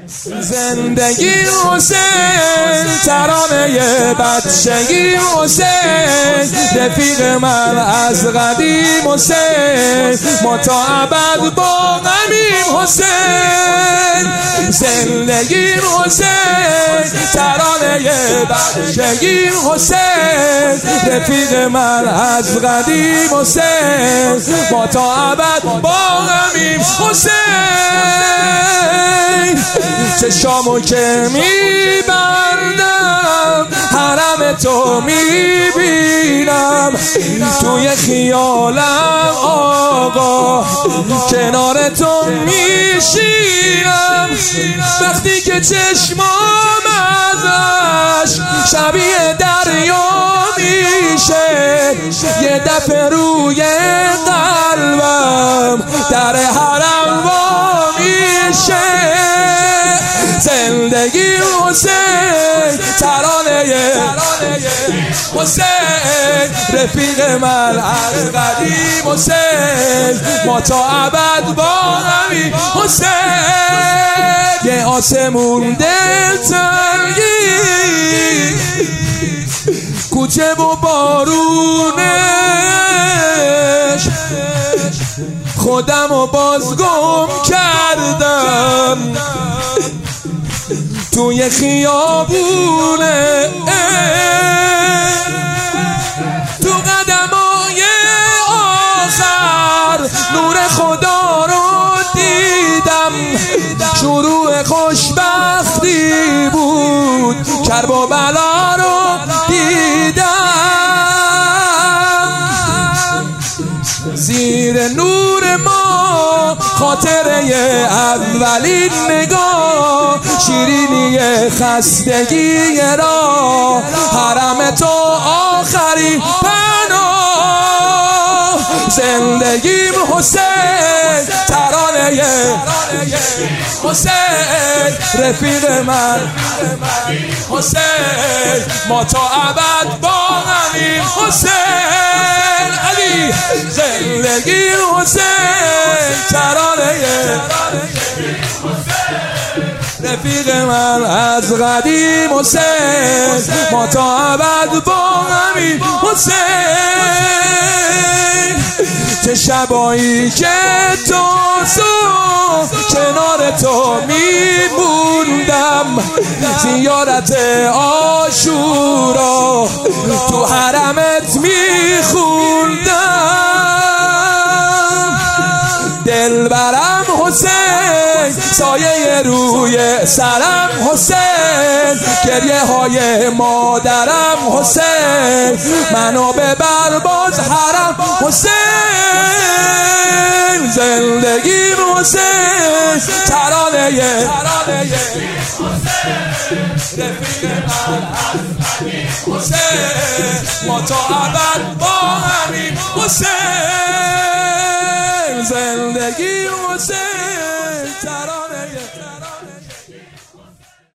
زندگی حسین، ترانه بچگی حسین، رفیق من از قدیم حسین، ما تا ابد با غمیم حسین. زندگی حسین، ترانه بچگی حسین، رفیق من از قدیم حسین، ما تا ابد با غمیم حسین. چشامو که میبندم حرم تو میبینم، توی خیالم آقا کنار تو میشینم. وقتی که چشمام ازش شبیه دریا میشه، یه دفعه روی قلبم در حرم وا میشه. زندگی حسین، ترانه حسین، رفیق من از قدیم حسین، ما تا ابد با غمیم حسین. یه آسمون دلتنگی، کوچه و بارونش، خودم رو باز گم کردم توی خیابونه. تو قدمای آخر نور خدا رو دیدم، شروع خوشبختی بود، کرب و بلا رو دیدم. زیر نور ما خاطره اولین نگاه، شیرینی خستگی را، حرم تو آخری پناه. زندگیم حسین، ترانه حسین، رفیق من حسین، ما تا ابد با غمیم حسین. علی زندگی حسین، ترانه رفیق من از قدیم حسین، ما تا ابد با غمیم حسین. چه شبایی که تو کنار تو میموندم، زیارت عاشورا تو حرمت میخوندم. دلبرم حسین، سایه روی سرم حسین، گریه های مادرم حسین، منو ببر باز حرم حسین. زندگیم حسین، ترانه رفیق من حسین، ما تا ابد با همیم حسین.